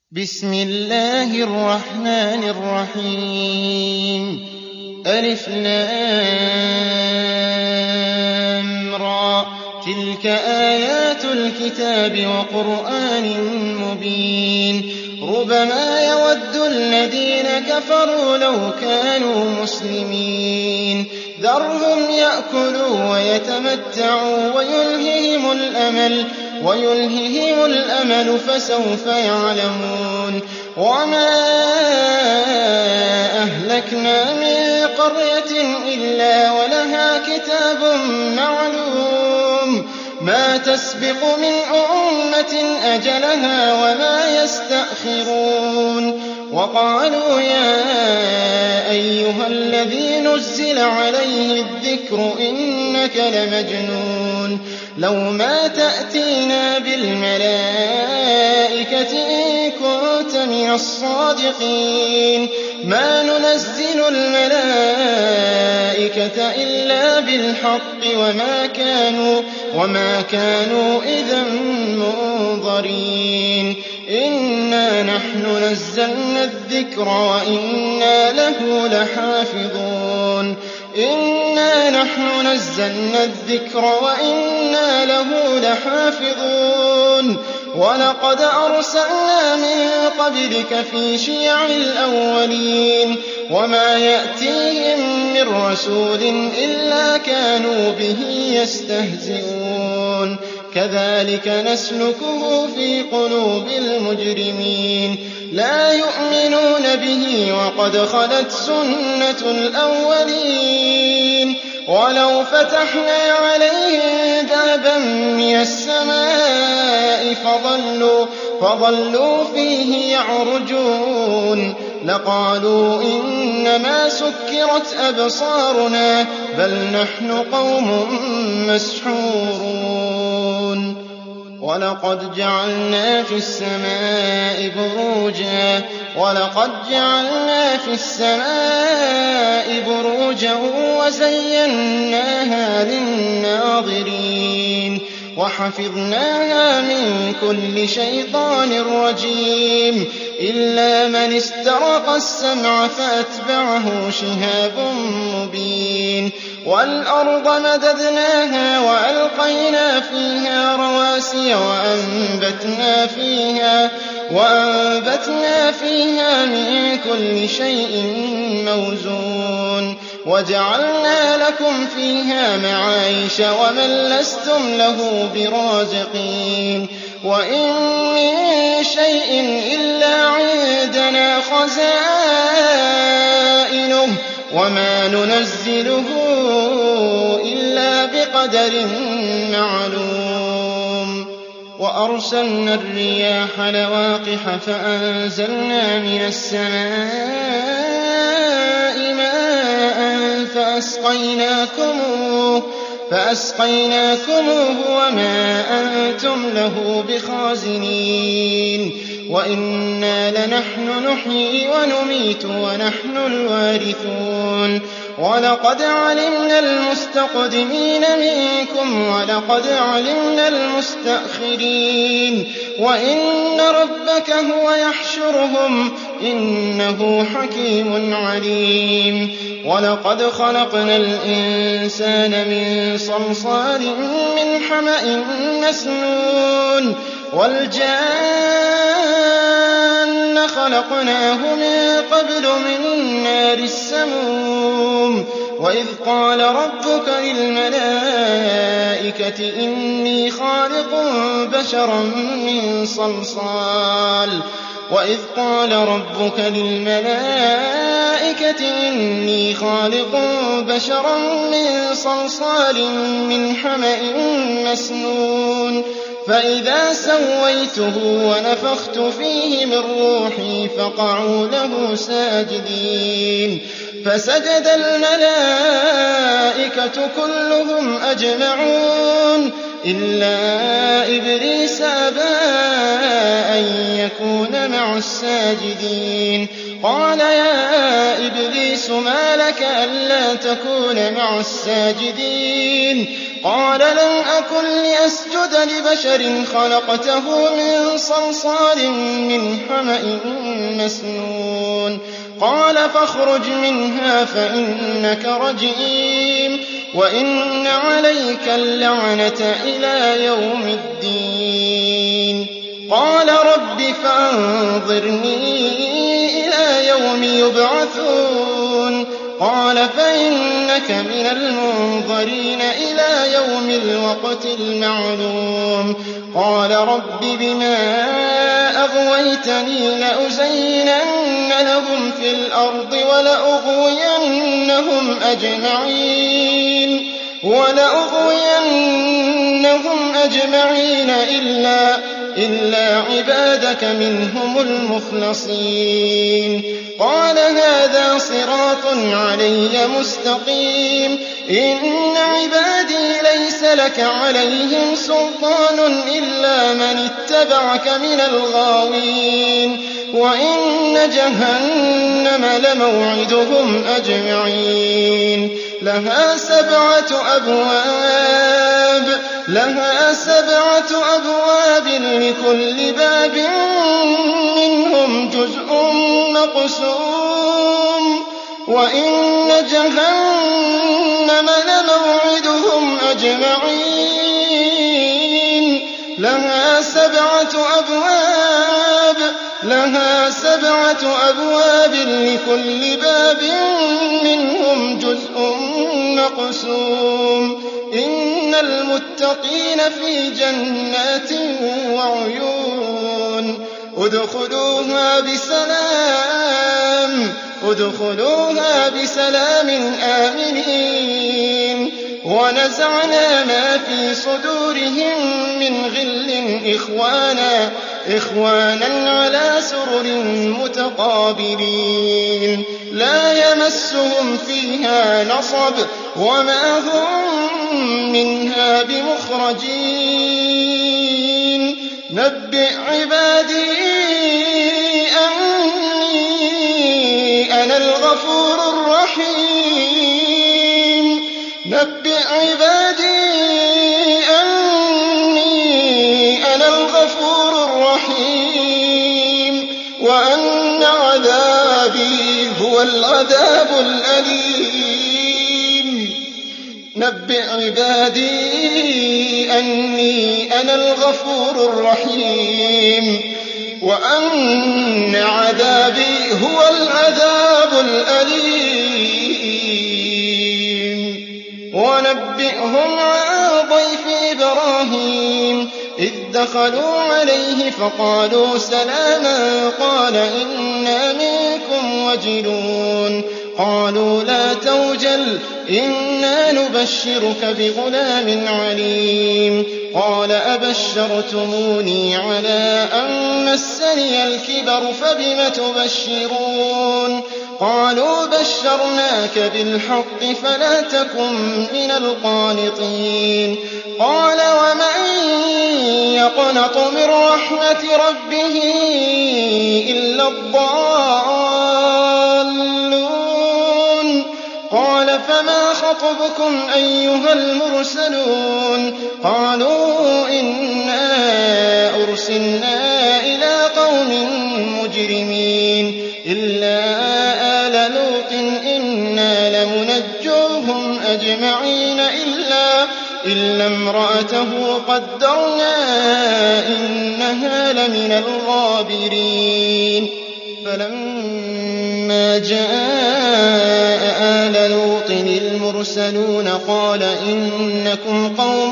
بسم الله الرحمن الرحيم ألف لام را تلك آيات الكتاب وقرآن مبين ربما يود الذين كفروا لو كانوا مسلمين ذرهم يأكلوا ويتمتعوا ويلههم الأمل فسوف يعلمون وما أهلكنا من قرية إلا ولها كتاب معلوم ما تسبق من أمة أجلها وما يستأخرون وقالوا يا أيها الذي نزل عليه الذكر إنك لمجنون لو ما تأتينا بالملائكة إن كنت من الصادقين ما ننزل الملائكة إلا بالحق وما كانوا إذا منظرين إنا نحن نزلنا الذكر وإنا له لحافظون ولقد أرسلنا من قبلك في شيع الأولين وما يأتيهم من رسول إلا كانوا به يستهزئون كذلك نسلكه في قلوب المجرمين لا يؤمنون به وقد خلت سنة الأولين ولو فتحنا عليهم بابا من السماء فظلوا فيه يعرجون لقالوا إنما سكرت أبصارنا بل نحن قوم مسحورون ولقد جعلنا في السماء بروجا وزيناها للناظرين وحفظناها من كل شيطان رجيم إلا من استرق السمع فأتبعه شهاب مبين والأرض مددناها وألقينا فيها رواسي وأنبتنا فيها من كل شيء موزون وجعلنا لكم فيها معايش ومن لستم له برازقين وإن من شيء إلا عندنا خزائنه وما ننزله إلا بقدر معلوم وأرسلنا الرياح لواقح فأنزلنا من السماء ماء فأسقيناكموه وما أنتم له بخازنين وإنا لنحن نحيي ونميت ونحن الوارثون ولقد علمنا المستقدمين منكم ولقد علمنا المستأخرين وإن ربك هو يحشرهم إنه حكيم عليم ولقد خلقنا الإنسان من صلصال من حمأ مسنون والجان خلقناه من قبل من نار السموم وإذ قال ربك للملائكة إني خالق بشرا من صلصال من حمأ مسنون فإذا سويته ونفخت فيه من روحي فقعوا له ساجدين فسجد الملائكة كلهم أجمعون إلا إبليس أبى أن يكون مع الساجدين قال يا إبليس ما لك ألا تكون مع الساجدين قال لم أكن لأسجد لبشر خلقته من صلصال من حمأ مسنون قال فاخرج منها فإنك رجيم وإن عليك اللعنة إلى يوم الدين قال رب فأنظرني إلى يوم يبعثون قال فإنك من المنظرين إلى يوم الوقت المعلوم قال رب بما أغويتني لأزينن لهم في الأرض ولأغوينهم أجمعين إلا عبادك منهم المخلصين قال هذا صراط علي مستقيم إن عبادي ليس لك عليهم سلطان إلا من اتبعك من الغاوين وإن جهنم لموعدهم أجمعين لها سبعة أبواب لكل باب منهم جزء مقسوم وإن جهنم لموعدهم أجمعين لها سبعة أبواب لكل باب منهم جزء مقسوم إن المتقين في جنات وعيون ادخلوها بسلام آمنين ونزعنا ما في صدورهم من غل إخوانا على سرر متقابلين لا يمسهم فيها نصب وما هم منها بمخرجين نبئ عبادي أني أنا الغفور الرحيم وأن عذابي هو العذاب الأليم نبئ عبادي أني أنا الغفور الرحيم وأن عذابي هو العذاب الأليم ونبئهم عن ضيف إبراهيم إذ دخلوا عليه فقالوا سلاما قال إنا منكم وجلون قالوا لا توجل إنا نبشرك بغلام عليم قال أبشرتموني على أن مسني الكبر فبم تبشرون قالوا بشرناك بالحق فلا تكن من القانطين قال ومن يقنط من رحمة ربه إلا الضالون قال فما خطبكم أيها المرسلون قالوا إنا أرسلنا إلى قوم مجرمين إلا آل لوط إنا لمنجوهم أجمعين إلا امرأته قدرنا إنها لمن الغابرين فلما جاء آل لوط المرسلون قال إنكم قوم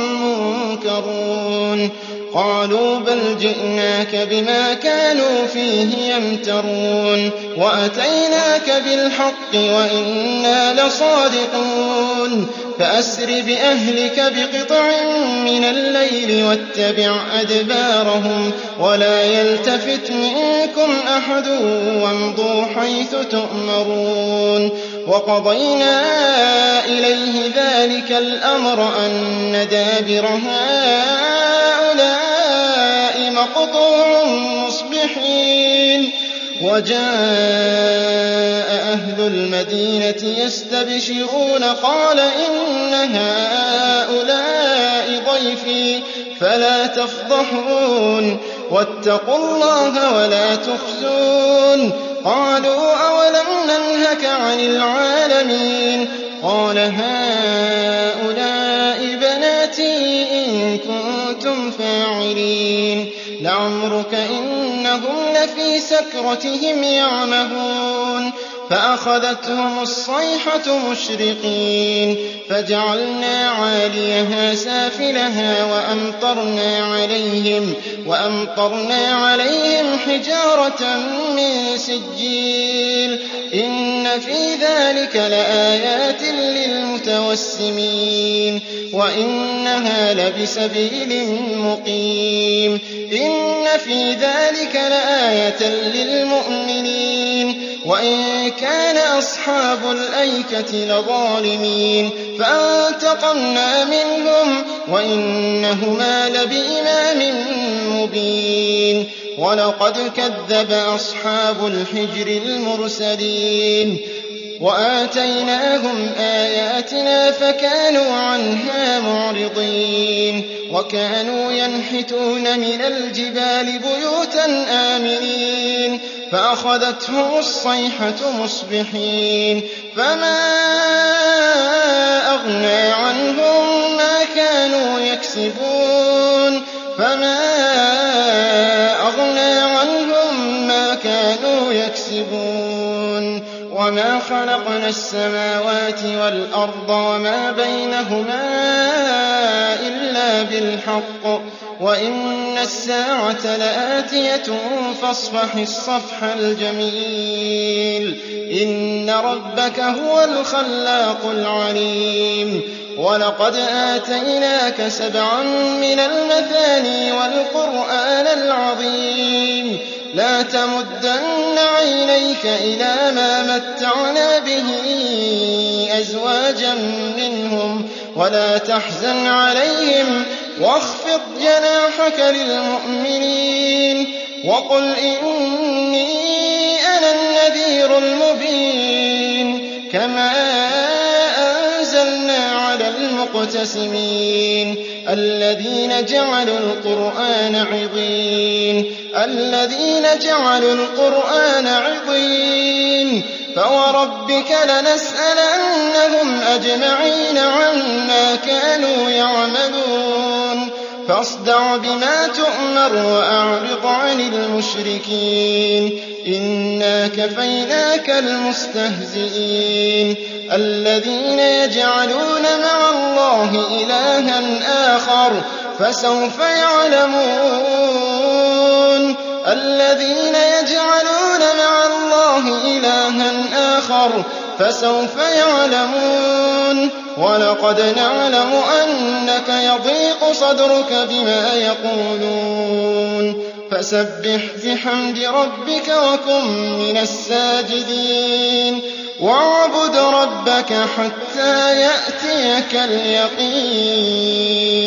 منكرون قالوا بل جئناك بما كانوا فيه يمترون وأتيناك بالحق وإنا لصادقون فأسر بأهلك بقطع من الليل واتبع أدبارهم ولا يلتفت منكم أحد وامضوا حيث تؤمرون وقضينا إليه ذلك الأمر أن دابر هؤلاء مقطوع مصبحين وجاء أهل المدينة يستبشرون قال إن هؤلاء ضيفي فلا تفضحون واتقوا الله ولا تخزون قالوا أولم ننهك عن العالمين قال هؤلاء بناتي إن كنتم فاعلين لعمرك إنهم لفي سكرتهم يعمهون فأخذتهم الصيحة مشرقين فجعلنا عاليها سافلها وأمطرنا عليهم حجارة من سجيل إن في ذلك لآيات للمتوسمين وإنها لبسبيل مقيم إن في ذلك لآية للمؤمنين وإن كان أصحاب الأيكة لظالمين فانتقمنا منهم وإنهما لبإمام مبين ولقد كذب أصحاب الحجر المرسلين وآتيناهم آياتنا فكانوا عنها معرضين وكانوا ينحتون من الجبال بيوتا آمنين فأخذتهم الصيحة مصبحين فما أغنى عنهم ما كانوا يكسبون وما خلقنا السماوات والأرض وما بينهما إلا بالحق وإن الساعة لآتية فاصفح الصفح الجميل إن ربك هو الخلاق العليم ولقد آتيناك 7 من المثاني والقرآن العظيم لا تمدن عينيك إلى ما متعنا به أزواجا منهم ولا تحزن عليهم واخفض جناحك للمؤمنين وقل إني أنا النذير المبين كما أنزلنا على المقتسمين الذين جعلوا القرآن عضين فوربك لنسألنهم أجمعين عما كانوا يعملون فاصدع بما تؤمر وأعرض عن المشركين إنا كفيناك المستهزئين الذين يجعلون مع الله إلها آخر فسوف يعلمون ولقد نعلم أنك يضيق صدرك بما يقولون فسبح بحمد ربك وكن من الساجدين واعبد ربك حتى يأتيك اليقين